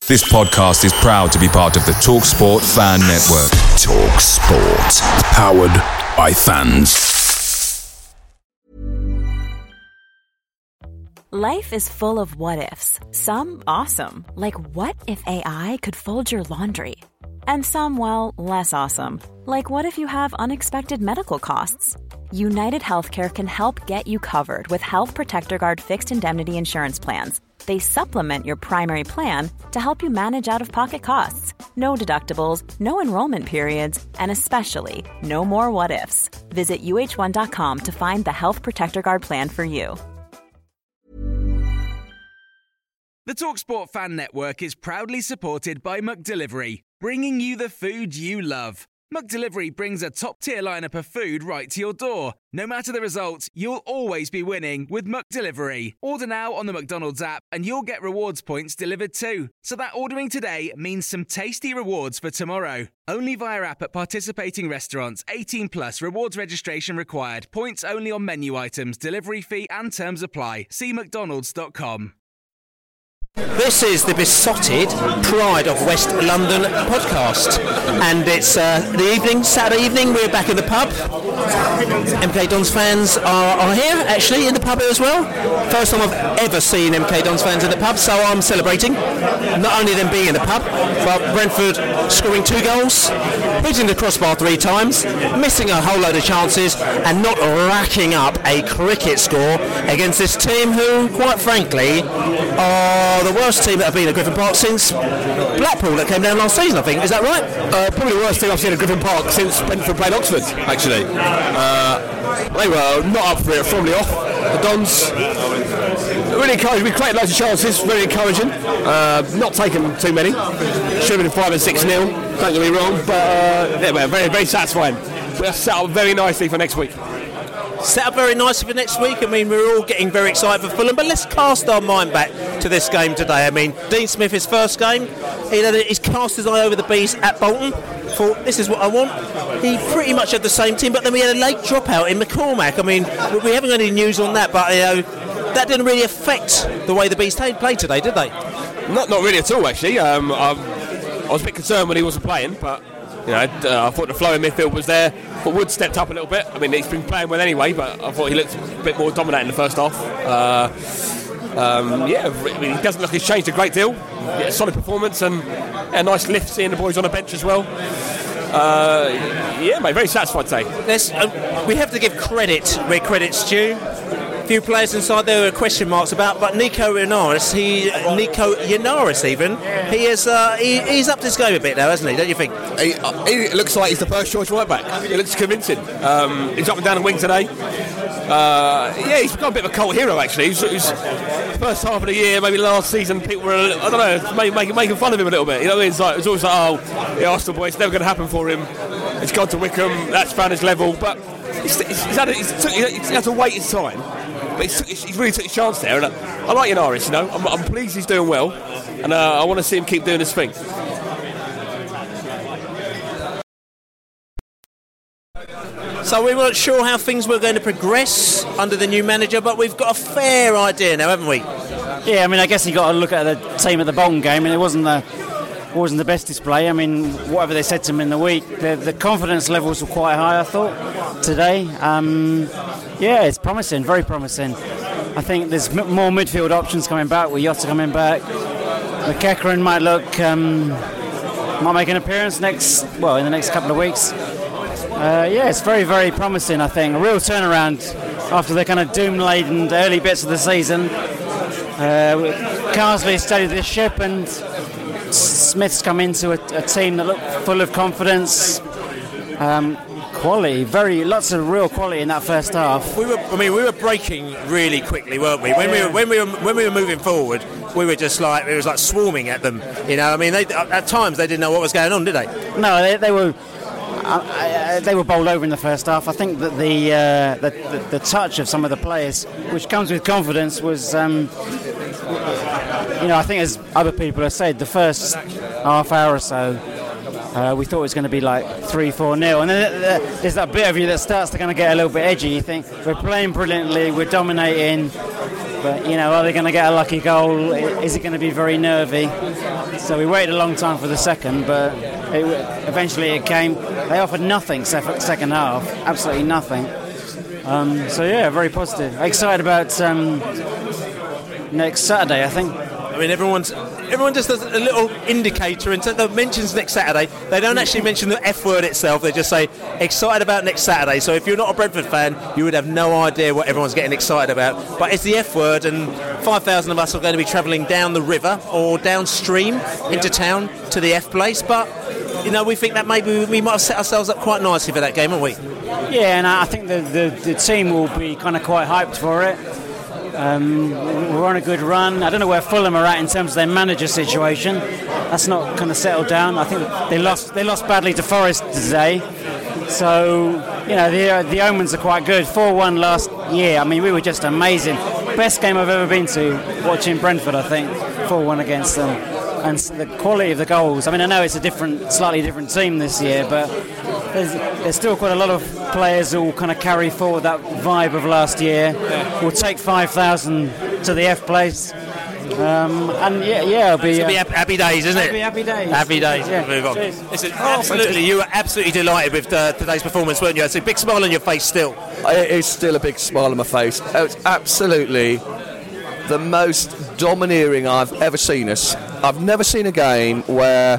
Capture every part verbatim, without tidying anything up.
This podcast is proud to be part of the TalkSport Fan Network. TalkSport. Powered by fans. Life is full of what-ifs. Some awesome. Like, what if A I could fold your laundry? And some, well, less awesome. Like, what if you have unexpected medical costs? United Healthcare can help get you covered with Health Protector Guard fixed indemnity insurance plans. They supplement your primary plan to help you manage out-of-pocket costs. No deductibles, no enrollment periods, and especially no more what-ifs. Visit U H one dot com to find the Health Protector Guard plan for you. The TalkSport Fan Network is proudly supported by McDelivery, bringing you the food you love. McDelivery brings a top-tier lineup of food right to your door. No matter the result, you'll always be winning with McDelivery. Order now on the McDonald's app and you'll get rewards points delivered too. So that ordering today means some tasty rewards for tomorrow. Only via app at participating restaurants. eighteen plus rewards registration required. Points only on menu items. Delivery fee and terms apply. See mcdonalds dot com. This is the Besotted Pride of West London podcast, and it's uh, the evening, Saturday evening. We're back in the pub. M K Dons fans are, are here, actually, in the pub as well. First time I've ever seen M K Dons fans in the pub, so I'm celebrating. Not only them being in the pub, but Brentford scoring two goals, hitting the crossbar three times, missing a whole load of chances, and not racking up a cricket score against this team who, quite frankly, are the worst team that have been at Griffin Park since Blackpool that came down last season, I think. Is that right? Uh, probably the worst team I've seen at Griffin Park since Brentford played Oxford, actually. Uh, they were not up for it, probably off. The Dons, really encouraging. We created loads of chances, very encouraging. Uh, not taken too many. Should have been five and six nil, don't get me wrong, but uh, they were very, very satisfying. We're set up very nicely for next week. Set up very nicely for next week. I mean, we're all getting very excited for Fulham, but let's cast our mind back to this game today. I mean, Dean Smith, his first game, he had, he's cast his eye over the bees at Bolton, thought, this is what I want. He pretty much had the same team, but then we had a late dropout in McCormack. I mean, we haven't got any news on that, but you know, that didn't really affect the way the bees played today, did they? Not not really at all, actually. Um, I, I was a bit concerned when he wasn't playing, but you know, uh, I thought the flow in midfield was there. But Wood stepped up a little bit. I mean, he's been playing well anyway, but I thought he looked a bit more dominant in the first half. Uh, um, yeah, I mean, he doesn't look like he's changed a great deal. Yeah, solid performance and a nice lift seeing the boys on the bench as well. Uh, yeah, mate, very satisfied today. There's, uh, we have to give credit where credit's due. A few players inside there were question marks about, but Nico Yenaris, he Nico Yenaris even, he is uh, he, he's upped his game a bit now, hasn't he? Don't you think? He, uh, he looks like he's the first choice right back. He looks convincing. Um, he's up and down the wing today. Uh, yeah, he's become a bit of a cult hero actually. He's, he's first half of the year, maybe last season, people were I don't know, making, making, making fun of him a little bit. You know, it's like it's always like, oh, the Arsenal boy, it's never going to happen for him. He's gone to Wickham, that's found his level, but he's, he's, he's, had, he's, took, he's had to wait his time. But he's, he's really took his chance there, and I, I like Yenaris, you know. I'm, I'm pleased he's doing well, and uh, I want to see him keep doing his thing. So we weren't sure how things were going to progress under the new manager, but we've got a fair idea now, haven't we? Yeah, I mean, I guess you got to look at the team at the Bolton game, and it wasn't the wasn't the best display. I mean, whatever they said to him in the week, the, the confidence levels were quite high, I thought, today. Um, yeah, it's promising, very promising. I think there's m- more midfield options coming back, with Jota coming back. McEachran might look, um, might make an appearance next, well, in the next couple of weeks. Uh, yeah, it's very, very promising, I think. A real turnaround after the kind of doom-laden early bits of the season. Uh, Carsley steadied the ship, and Smith's come into a, a team that looked full of confidence, um, quality, very lots of real quality in that first half. We were, I mean, we were breaking really quickly, weren't we? When yeah. we were, when we were, when we were moving forward, we were just like it was like swarming at them. You know, I mean, they, at times they didn't know what was going on, did they? No, they, they were. Uh, they were bowled over in the first half. I think that the, uh, the, the the touch of some of the players, which comes with confidence, was, um, you know, I think as other people have said, the first half hour or so, uh, we thought it was going to be like three, four nil, and then there's that bit of you that starts to kind of get a little bit edgy. You think we're playing brilliantly, we're dominating, But, you know, are they going to get a lucky goal? Is it going to be very nervy? So we waited a long time for the second, but it, eventually it came. They offered nothing second half, absolutely nothing. Um, so, yeah, very positive. Excited about um, next Saturday, I think. I mean, everyone's everyone just does a little indicator and t- mentions next Saturday. They don't actually mention the F word itself. They just say excited about next Saturday. So if you're not a Brentford fan, you would have no idea what everyone's getting excited about. But it's the F word, and five thousand of us are going to be travelling down the river or downstream into town to the F place. But you know, we think that maybe we might have set ourselves up quite nicely for that game, haven't we? Yeah, and I think the the, the team will be kind of quite hyped for it. Um, we're on a good run. I don't know where Fulham are at in terms of their manager situation. That's not kind of settled down. I think they lost they lost badly to Forest today. So, you know, the the omens are quite good. four one last year. I mean, we were just amazing. Best game I've ever been to watching Brentford, I think. four one against them. And the quality of the goals. I mean, I know it's a different, slightly different team this year, but there's, there's still quite a lot of players who will kind of carry forward that vibe of last year. Yeah. We'll take five thousand to the F place. Um, and yeah, yeah, it'll be, it'll be uh, happy days, isn't it? It'll be happy days. Happy days. Yeah. Move on. Listen, absolutely, you were absolutely delighted with uh, today's performance, weren't you? It's a big smile on your face still. It is still a big smile on my face. It's absolutely the most domineering I've ever seen us. I've never seen a game where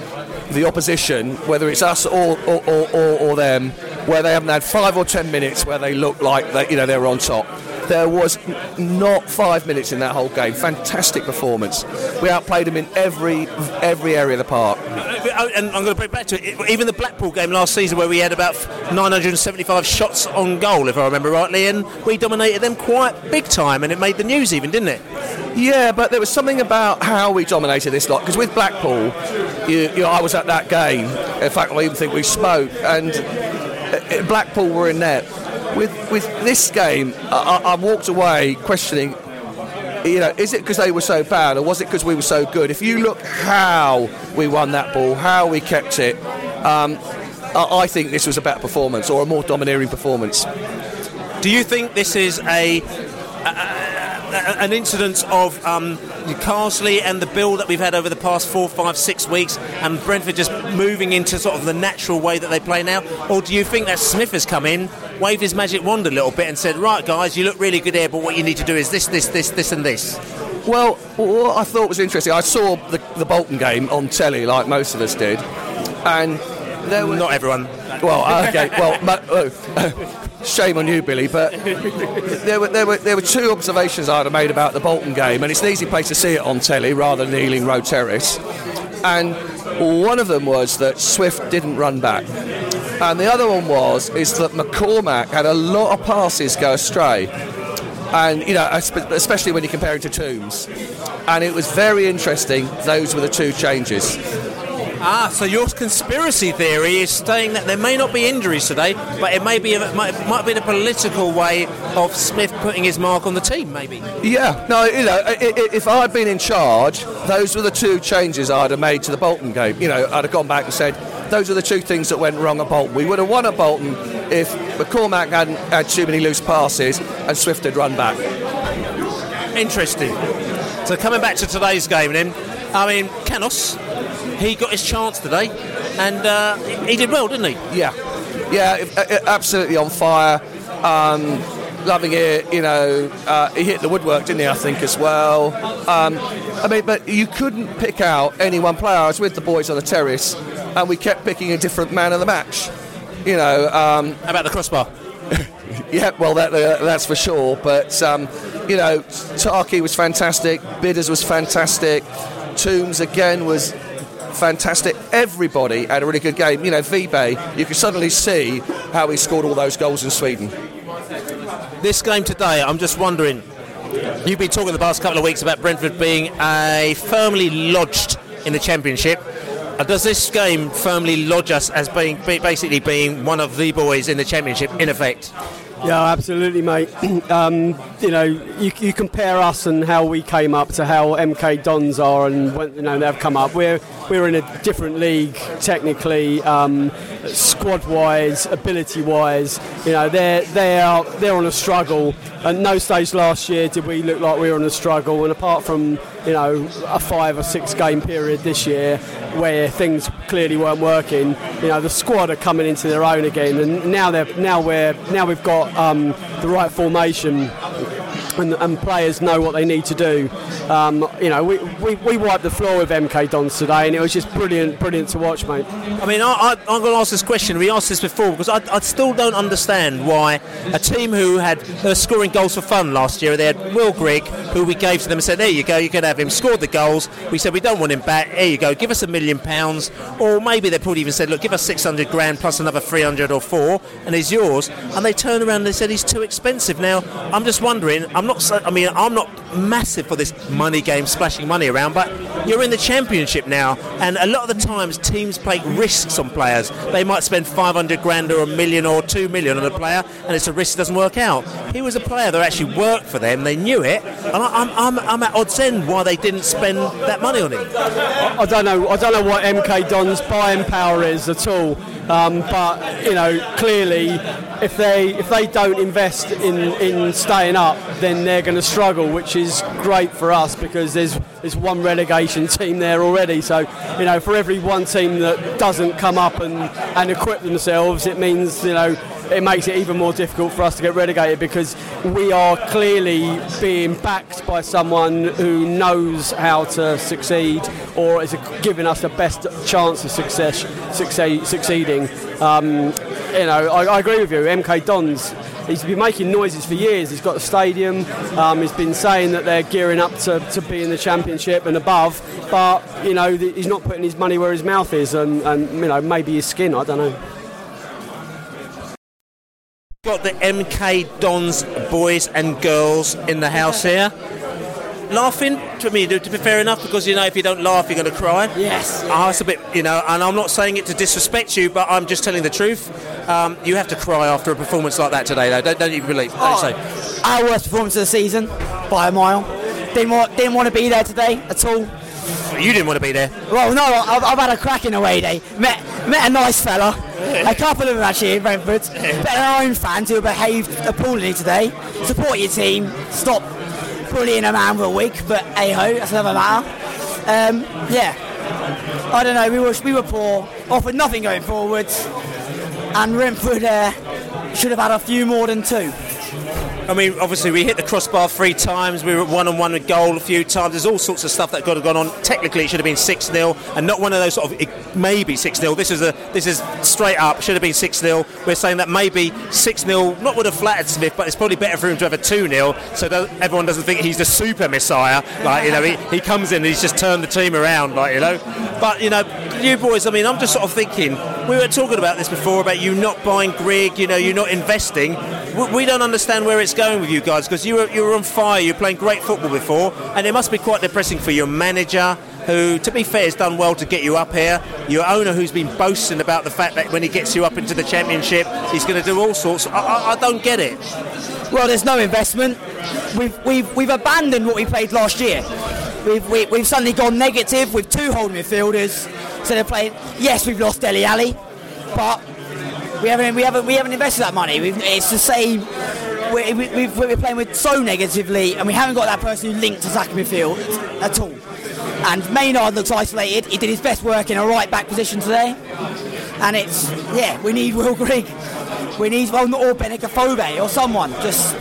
the opposition, whether it's us or or, or, or, or them, where they haven't had five or ten minutes where they look like they, you know, they were on top. There was not five minutes in that whole game. Fantastic performance. We outplayed them in every every area of the park. And I'm going to bring it back to it. Even the Blackpool game last season, where we had about nine hundred seventy-five shots on goal, if I remember rightly, and we dominated them quite big time, and it made the news even, didn't it? Yeah, but there was something about how we dominated this lot, because with Blackpool, you, you know, I was at that game. In fact, I even think we spoke, and Blackpool were in net. With with this game, I, I walked away questioning, you know, is it because they were so bad, or was it because we were so good? If you look how we won that ball, how we kept it, um, I, I think this was a better performance, or a more domineering performance. Do you think this is a... a an incident of um, Carsley and the build that we've had over the past four, five, six weeks, and Brentford just moving into sort of the natural way that they play now? Or do you think that Smith has come in, waved his magic wand a little bit and said, right guys, you look really good here, but what you need to do is this, this, this, this and this? Well, what I thought was interesting, I saw the, the Bolton game on telly like most of us did, and there was... Not everyone. Well, okay, well, oh, shame on you, Billy, but there were there were there were two observations I'd have made about the Bolton game, and it's an easy place to see it on telly rather than Ealing Road Terrace. And one of them was that Swift didn't run back, and the other one was is that McCormack had a lot of passes go astray, and you know, especially when you compare it to Toombs, and it was very interesting. Those were the two changes. Ah, so your conspiracy theory is saying that there may not be injuries today, but it may be a, might, might be the political way of Smith putting his mark on the team, maybe. Yeah, no, you know, if I'd been in charge, those were the two changes I'd have made to the Bolton game. You know, I'd have gone back and said, those are the two things that went wrong at Bolton. We would have won at Bolton if McCormack hadn't had too many loose passes and Swift had run back. Interesting. So coming back to today's game then, I mean, Canos, he got his chance today, and uh, he did well, didn't he? Yeah, yeah, absolutely on fire. Um, loving it, you know. Uh, he hit the woodwork, didn't he? I think as well. Um, I mean, but you couldn't pick out any one player. I was with the boys on the terrace, and we kept picking a different man of the match. You know. Um, How about the crossbar? Yeah, well, that, uh, that's for sure. But um, you know, Taki was fantastic. Bidders was fantastic. Toombs again was fantastic. Everybody had a really good game. You know, Vibe, you could suddenly see how he scored all those goals in Sweden. This game today, I'm just wondering, you've been talking the past couple of weeks about Brentford being a firmly lodged in the Championship. Uh, does this game firmly lodge us as being basically being one of the boys in the Championship, in effect? Yeah, absolutely, mate. um, you know, you, you compare us and how we came up to how M K Dons are, and when, you know, they've come up. We're we're in a different league technically, um, squad-wise, ability-wise. You know, they're they are they're on a struggle. At no stage last year did we look like we were on a struggle, and apart from, you know, a five or six game period this year where things clearly weren't working, you know, the squad are coming into their own again, and now they're now we're now we've got um, the right formation, and, and players know what they need to do. Um, you know, we, we, we wiped the floor with M K Dons today, and it was just brilliant, brilliant to watch, mate. I mean, I, I, I'm going to ask this question. We asked this before because I, I still don't understand why a team who had they were scoring goals for fun last year, they had Will Grigg, who we gave to them and said, there you go, you can have him. Scored the goals. We said we don't want him back. Here you go, give us a million pounds, or maybe they probably even said, look, give us six hundred grand plus another three hundred or four, and he's yours. And they turned around and they said he's too expensive. Now, I'm just wondering. I'm not. So, I mean, I'm not massive for this money game, splashing money around, but you're in the Championship now, and a lot of the times teams take risks on players. They might spend five hundred grand or a million or two million on a player, and it's a risk that doesn't work out. He was a player that actually worked for them. They knew it, and I, I'm, I'm, I'm at odds end why they didn't spend that money on him. I don't know. I don't know what M K Dons' buying power is at all. Um, but you know, clearly, if they if they don't invest in, in staying up, then they're going to struggle, which is great for us because there's there's one relegation team there already. So you know, for every one team that doesn't come up and, and equip themselves, it means, you know, it makes it even more difficult for us to get relegated because we are clearly being backed by someone who knows how to succeed or is giving us the best chance of success, succeed, succeeding. Um, you know, I, I agree with you. M K Dons, he's been making noises for years. He's got a stadium. Um, he's been saying that they're gearing up to, to be in the Championship and above. But you know, he's not putting his money where his mouth is, and, and you know, maybe his skin. I don't know. Got the M K Dons boys and girls in the house here. Laughing, to me, to be fair enough, because, you know, if you don't laugh, you're going to cry. Yes. Oh, it's a bit, you know, and I'm not saying it to disrespect you, but I'm just telling the truth. Um, you have to cry after a performance like that today, though. Don't, don't you believe? Oh, don't you say? Our worst performance of the season, by a mile. Didn't want, didn't want to be there today at all. You didn't want to be there? Well, no, I've, I've had a cracking away day. Met, met a nice fella. A couple of them actually in Brentford. But our own fans who behaved appallingly today. Support your team. Stop bullying a man for a week. But hey ho, that's another matter. Um, yeah, I don't know. We were we were poor. Offered nothing going forwards. And Brentford uh, should have had a few more than two. I mean, obviously we hit the crossbar three times, we were one-on-one with goal a few times, there's all sorts of stuff that could have gone on. Technically it should have been six nil, and not one of those sort of, it, maybe six nil, this is a this is straight up, should have been six nil. We're saying that maybe six nil, not would have flattered Smith, but it's probably better for him to have a two nil, so that everyone doesn't think he's the super messiah, like, you know, he, he comes in and he's just turned the team around, like, you know. But, you know, you boys, I mean, I'm just sort of thinking, we were talking about this before, about you not buying Grigg, you know, you're not investing. We don't understand where it's going with you guys, because you were you were on fire, you were playing great football before, and it must be quite depressing for your manager, who, to be fair, has done well to get you up here, your owner who's been boasting about the fact that when he gets you up into the Championship, he's going to do all sorts. I, I, I don't get it. Well, there's no investment. We've we've we've abandoned what we played last year. We've we, we've suddenly gone negative with two holding midfielders. So they're playing. Yes, we've lost Dele Alli, but we haven't we haven't we haven't invested that money. We've, it's the same. We're, we've, we're playing with so negatively, and we haven't got that person who linked to attacking midfield at all. And Maynard looks isolated. He did his best work in a right back position today, and it's yeah. We need Will Grigg. We need well, or Benik Afobe or someone. Just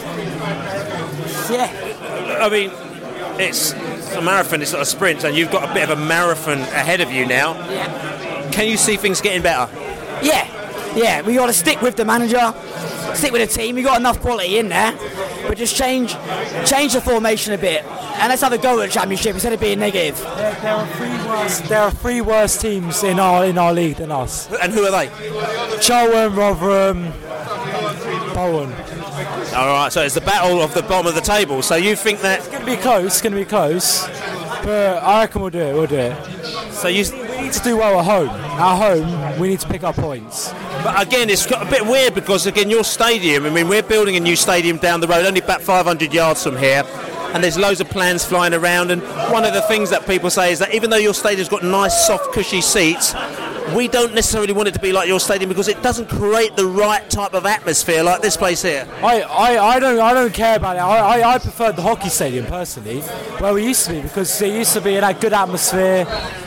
yeah. I mean, it's a marathon. It's not a sprint, and you've got a bit of a marathon ahead of you now. Yeah. Can you see things getting better? Yeah, yeah. We got to stick with the manager. Stick with the team. We got enough quality in there, but just change, change the formation a bit, and let's have a go at the Championship instead of being negative. There, there are three worse. There are three worse teams in our in our league than us. And who are they? Charlton, Rotherham, Bowen. All right. So it's the battle of the bottom of the table. So you think that it's going to be close? It's going to be close, but I reckon we'll do it. We'll do it. So you. We need to do well at home. At home, we need to pick up points. But again, it's got a bit weird because, again, your stadium, I mean, we're building a new stadium down the road, only about five hundred yards from here, and there's loads of plans flying around, and one of the things that people say is that even though your stadium's got nice, soft, cushy seats, we don't necessarily want it to be like your stadium because it doesn't create the right type of atmosphere like this place here. I, I, I don't I don't care about it. I, I, I prefer the hockey stadium personally, where we used to be, because it used to be in a good atmosphere.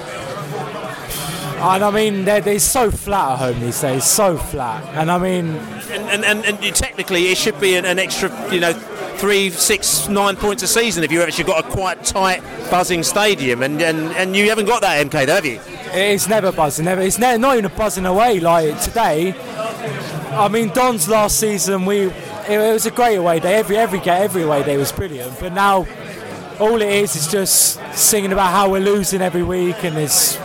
And I mean, they're, they're so flat at home these days, so flat. And I mean, and and, and, and you, technically, it should be an, an extra, you know, three, six, nine points a season if you've actually got a quite tight, buzzing stadium. And, and, and you haven't got that, M K, though, have you? It's never buzzing. Never. It's ne- not even buzzing away like today. I mean, Don's last season, we it, it was a great away day. Every every every away day was brilliant. But now, all it is is just singing about how we're losing every week, and it's.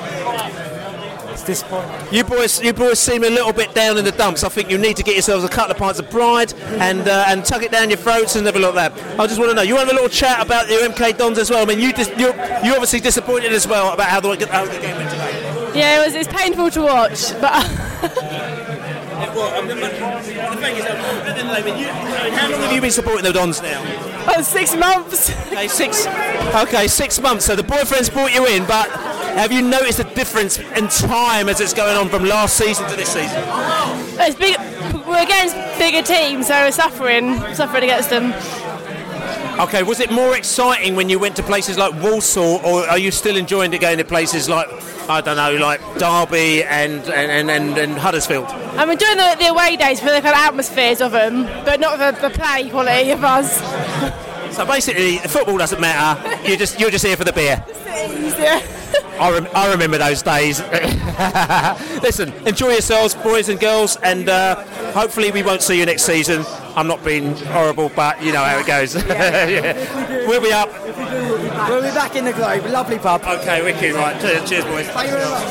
You boys, you boys seem a little bit down in the dumps. I think you need to get yourselves a couple of pints of pride and uh, and tuck it down your throats and everything like that. I just want to know. You want to have a little chat about your M K Dons as well? I mean, you dis- you're, you're obviously disappointed as well about how the, how the game went today. Yeah, it was. It's painful to watch, but. Well, I mean, the thing is, I mean, you, I mean, how long have you been supporting the Dons now? Oh, six months. Okay, six. Okay, six months. So the boyfriend's brought you in, but have you noticed a difference in time as it's going on from last season to this season? It's big. We're against bigger teams, so we're suffering, suffering against them. Okay, was it more exciting when you went to places like Walsall, or are you still enjoying it going to places like, I don't know, like Derby and and, and, and Huddersfield? I'm enjoying the, the away days for the kind of atmospheres of them, but not the, the play quality of us. So basically, the football doesn't matter. You just you're just here for the beer. Yeah. I, rem- I remember those days. Listen, enjoy yourselves, boys and girls, and uh, hopefully we won't see you next season. I'm not being horrible, but you know how it goes. Yeah. Yeah. We'll be up. We'll be back in the Globe. Lovely pub. Okay, wicked. Right. Cheers, cheers boys. Thank you very much.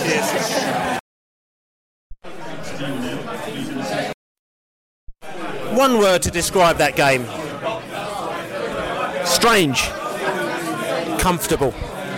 Cheers. One word to describe that game. Strange. Comfortable.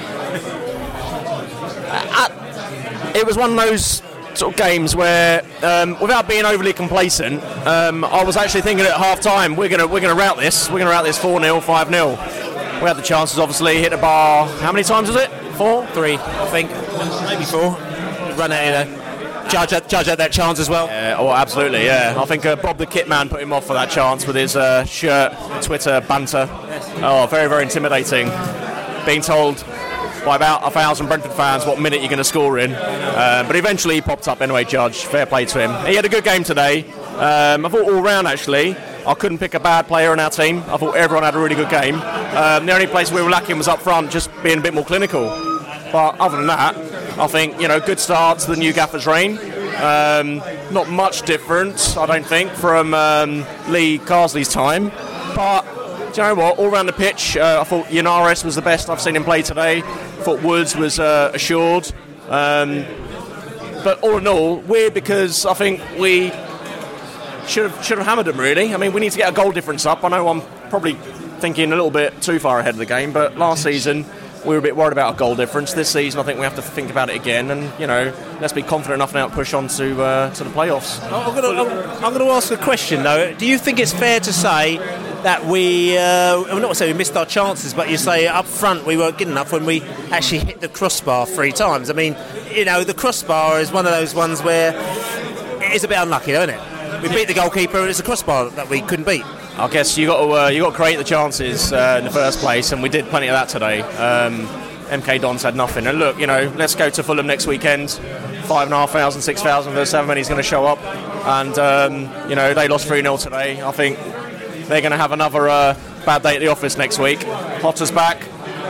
Uh, it was one of those sort of games where, um, without being overly complacent, um, I was actually thinking at half time, we're gonna we're gonna rout this. We're gonna rout this four nil, five nil. We had the chances, obviously, hit the bar. How many times was it? Four, three, I think, maybe four. Run at it. Judge at, judge at that chance as well. Yeah, oh, absolutely, yeah. I think uh, Bob the Kit Man put him off for that chance with his uh, shirt, Twitter banter. Oh, very, very intimidating. Being told by about a thousand Brentford fans what minute you're going to score in. Uh, but eventually he popped up anyway, Judge. Fair play to him. He had a good game today. Um, I thought all round, actually, I couldn't pick a bad player on our team. I thought everyone had a really good game. Um, the only place we were lacking was up front, just being a bit more clinical. But other than that, I think, you know, good start to the new Gaffer's reign. Um, not much different, I don't think, from um, Lee Carsley's time. But, do you know what, all around the pitch, uh, I thought Yanaris was the best I've seen him play today. I thought Woods was uh, assured. Um, but all in all, weird because I think we should have, should have hammered them, really. I mean, we need to get a goal difference up. I know I'm probably thinking a little bit too far ahead of the game, but last season we were a bit worried about a goal difference. This season I think we have to think about it again, and, you know, let's be confident enough now to push on to uh, to the playoffs. I'm going to I'm going to ask a question, though. Do you think it's fair to say that we, uh, I'm not saying we missed our chances, but you say up front we weren't good enough when we actually hit the crossbar three times? I mean, you know, the crossbar is one of those ones where it's a bit unlucky, isn't it? We beat the goalkeeper and it's a crossbar that we couldn't beat. I guess you got to uh, you got to create the chances uh, in the first place, and we did plenty of that today. Um, M K Dons had nothing, and look, you know, let's go to Fulham next weekend. Five and a half thousand, six thousand versus seven many is going to show up, and um, you know they lost three nil today. I think they're going to have another uh, bad day at the office next week. Potter's back.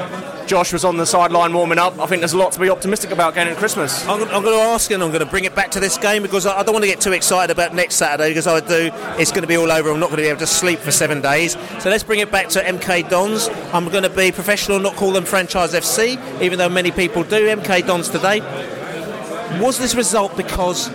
Josh was on the sideline warming up. I think there's a lot to be optimistic about going into Christmas. I'm, I'm going to ask, and I'm going to bring it back to this game because I, I don't want to get too excited about next Saturday, because I do, it's going to be all over. I'm not going to be able to sleep for seven days. So let's bring it back to M K Dons. I'm going to be professional, not call them Franchise F C, even though many people do. M K Dons today. Was this result because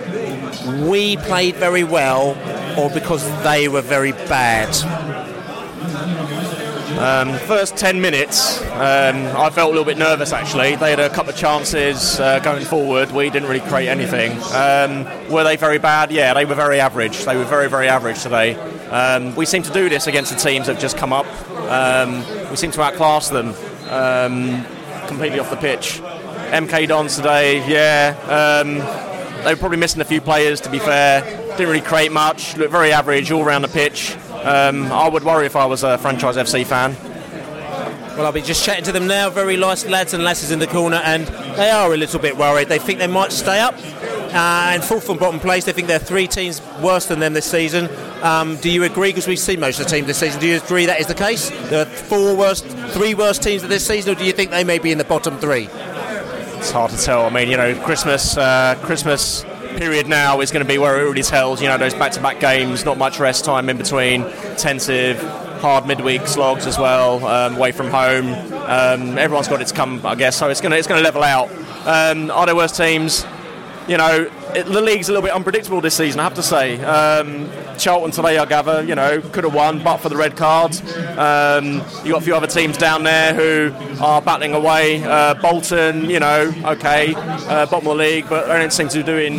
we played very well or because they were very bad? Um, first ten minutes, um, I felt a little bit nervous actually. They had a couple of chances uh, going forward. We didn't really create anything. Um, were they very bad? Yeah, they were very average. They were very, very average today. Um, we seem to do this against the teams that have just come up. Um, we seem to outclass them um, completely off the pitch. M K Dons today, yeah, um, they were probably missing a few players, to be fair. Didn't really create much, looked very average all around the pitch. Um, I would worry if I was a Franchise F C fan. Well, I'll be just chatting to them now. Very nice lads and lasses in the corner, and they are a little bit worried. They think they might stay up. Uh, and fourth from bottom place, they think there are three teams worse than them this season. Um, do you agree? Because we've seen most of the teams this season. Do you agree that is the case? There are four worst, three worst teams of this season, or do you think they may be in the bottom three? It's hard to tell. I mean, you know, Christmas, uh, Christmas period now is going to be where it really tells. You know, those back-to-back games, not much rest time in between, intensive, hard midweek slogs as well, um, away from home. Um, everyone's got its come, I guess. So it's going to it's going to level out. Um, are there worse teams? You know, it, the league's a little bit unpredictable this season, I have to say. Um, Charlton today, I gather, you know, could have won, but for the red card. Um, you got a few other teams down there who are battling away. Uh, Bolton, you know, okay, uh, bottom of the league, but they don't seem to be doing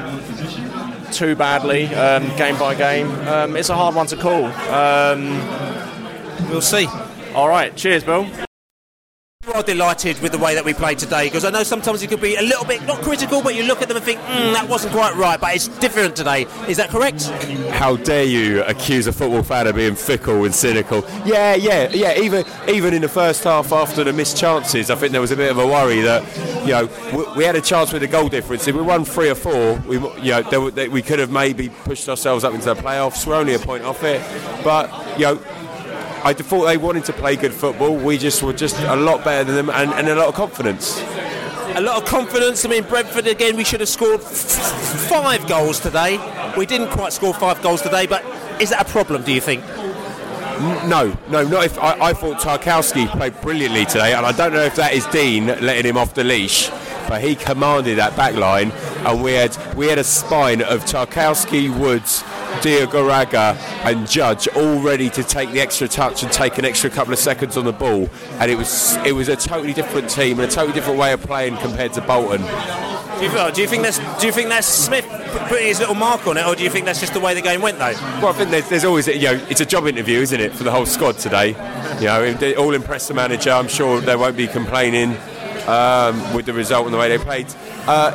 too badly, um, game by game. Um, it's a hard one to call. Um, we'll see. All right, cheers, Bill. You are delighted with the way that we played today, because I know sometimes it could be a little bit, not critical, but you look at them and think, mm, that wasn't quite right, but it's different today. Is that correct? How dare you accuse a football fan of being fickle and cynical? Yeah, yeah, yeah. Even even in the first half, after the missed chances, I think there was a bit of a worry that, you know, we, we had a chance with the goal difference. If we won three or four, we, you know, there, there, we could have maybe pushed ourselves up into the playoffs. We're only a point off it, but you know. I thought they wanted to play good football. We just were just a lot better than them, and, and a lot of confidence. A lot of confidence. I mean, Brentford again. We should have scored f- five goals today. We didn't quite score five goals today, but is that a problem? Do you think? No, no, not if. I, I thought Tarkowski played brilliantly today, and I don't know if that is Dean letting him off the leash, but he commanded that back line, and we had we had a spine of Tarkowski, Woods, Diagoraga and Judge all ready to take the extra touch and take an extra couple of seconds on the ball, and it was it was a totally different team and a totally different way of playing compared to Bolton. Do you, do you think that's do you think that's Smith putting his little mark on it, or do you think that's just the way the game went though? Well, I think there's, there's always, you know, it's a job interview, isn't it, for the whole squad today? You know, they all impress the manager. I'm sure they won't be complaining um, with the result and the way they played. Uh,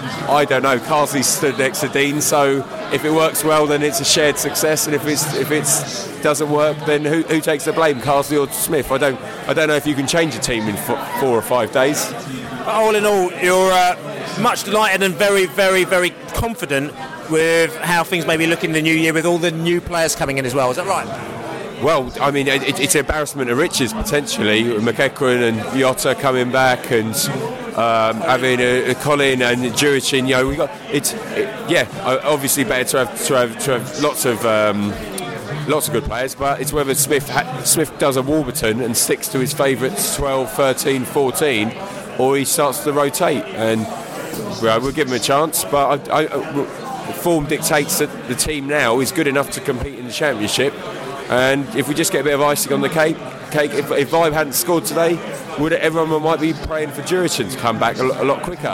I don't know. Carsley stood next to Dean, so if it works well, then it's a shared success, and if it's if it's doesn't work, then who, who takes the blame, Carsley or Smith? I don't I don't know if you can change a team in four, four or five days. But all in all, you're uh, much lighter and very, very, very confident with how things may be looking in the new year, with all the new players coming in as well. Is that right? Well, I mean, it, it's an embarrassment of riches potentially. McEachran and Yotta coming back, and um, having a, a Colin and Jurichin. You know, we got it's it, yeah, obviously better to have to have to have lots of. Um, Lots of good players, but it's whether Smith ha- Smith does a Warburton and sticks to his favourites twelve, thirteen, fourteen, or he starts to rotate. And well, we'll give him a chance, but I, I, form dictates that the team now is good enough to compete in the Championship. And if we just get a bit of icing on the cake, cake if, if Vibe hadn't scored today, would it, everyone might be praying for Jurichin to come back a lot, a lot quicker.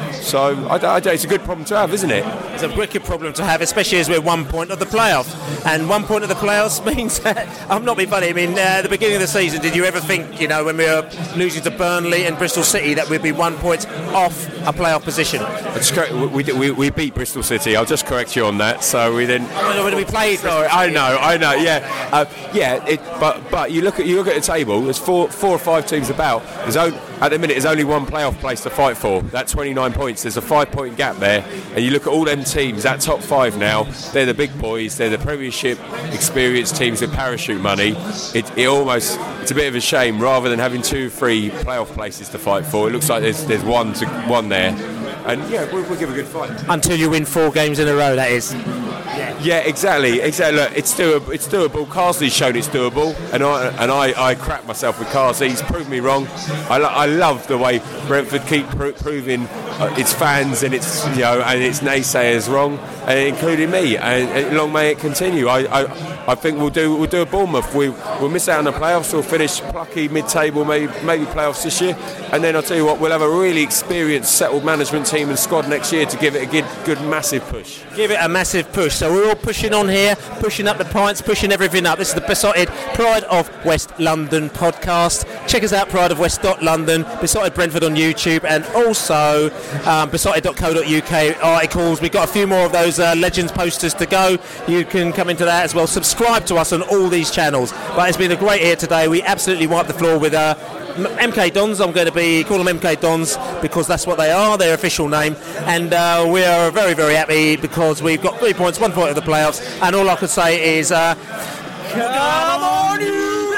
So I don't, I don't, it's a good problem to have, isn't it? It's a wicked problem to have, especially as we're one point of the playoff. And one point of the playoffs means that, I'm not being funny, I mean, uh, at the beginning of the season, did you ever think, you know, when we were losing to Burnley and Bristol City, that we'd be one point off a playoff position? We, we, we beat Bristol City, I'll just correct you on that. So we then. When we played. Sorry, I know, I know, yeah. Uh, yeah, it, but but you look at you look at the table, there's four four or five teams about. There's only, at the minute, there's only one playoff place to fight for. That's twenty-nine points. There's a five-point gap there, and you look at all them teams. That top five now, they're the big boys. They're the Premiership experienced teams with parachute money. It, it almost it's a bit of a shame rather than having two, three playoff places to fight for. It looks like there's there's one to one there, and yeah, we'll, we'll give a good fight until you win four games in a row. That is. Yeah. yeah, exactly. Exactly. Look, it's doable. It's doable. Carsley's shown it's doable, and I and I, I crap myself with Carsley. He's proved me wrong. I, lo- I love the way Brentford keep pro- proving uh, its fans and its you know and its naysayers wrong, uh, including me. And, and long may it continue. I, I I think we'll do we'll do a Bournemouth. We we'll miss out on the playoffs. We'll finish plucky mid-table, maybe maybe playoffs this year, and then I'll tell you what, we'll have a really experienced, settled management team and squad next year to give it a good, good massive push. Give it a massive push. So we're all pushing on here, pushing up the pints, pushing everything up. This is the Besotted Pride of West London podcast. Check us out, Pride of West London, Besotted Brentford on YouTube, and also um, besotted dot co dot uk articles. We've got a few more of those uh, Legends posters to go. You can come into that as well. Subscribe to us on all these channels. But it's been a great year today. We absolutely wiped the floor with uh, M K Dons. I'm going to be call them M K Dons because that's what they are, their official name, and uh, we are very very happy because we've got three points, one point of the playoffs, and all I could say is uh, come on you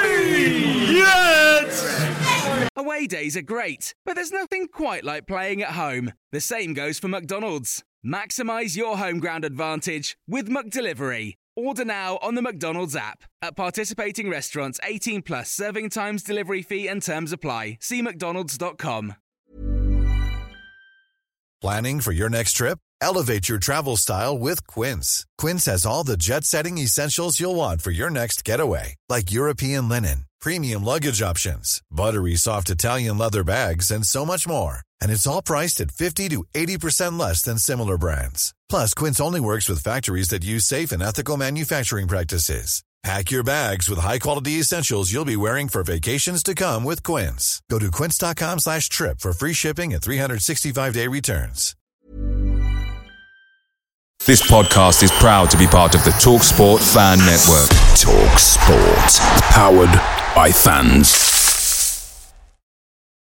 Reds! Away days are great, but there's nothing quite like playing at home. The same goes for McDonald's. Maximise your home ground advantage with McDelivery. Order now on the McDonald's app. At participating restaurants, eighteen plus, serving times, delivery fee and terms apply. See mcdonalds dot com. Planning for your next trip? Elevate your travel style with Quince. Quince has all the jet-setting essentials you'll want for your next getaway, like European linen, premium luggage options, buttery soft Italian leather bags, and so much more. And it's all priced at fifty to eighty percent less than similar brands. Plus, Quince only works with factories that use safe and ethical manufacturing practices. Pack your bags with high-quality essentials you'll be wearing for vacations to come with Quince. Go to quince dot com slash trip for free shipping and three sixty-five day returns. This podcast is proud to be part of the TalkSport Fan Network. TalkSport. Powered by fans.